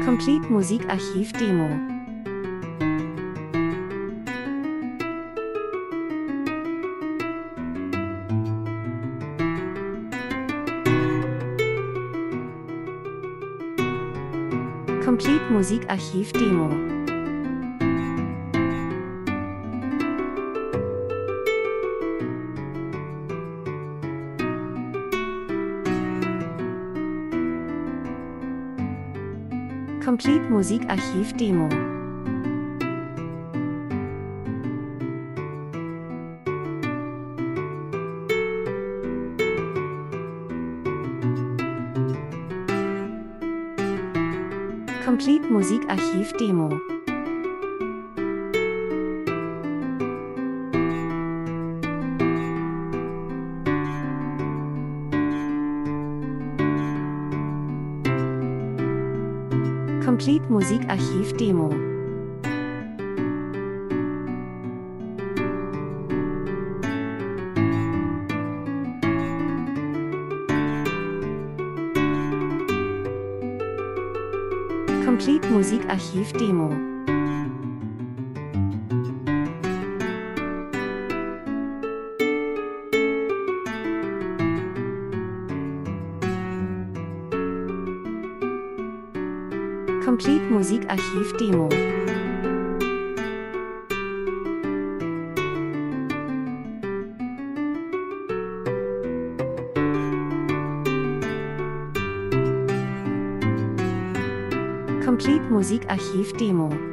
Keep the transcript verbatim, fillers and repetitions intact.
Complete Musikarchiv Demo. Complete Musikarchiv Demo. Complete Musikarchiv Demo. Complete Musikarchiv Demo. Complete Musikarchiv Demo. Complete Musikarchiv Demo. Complete Musikarchiv Demo. Complete Musikarchiv Demo.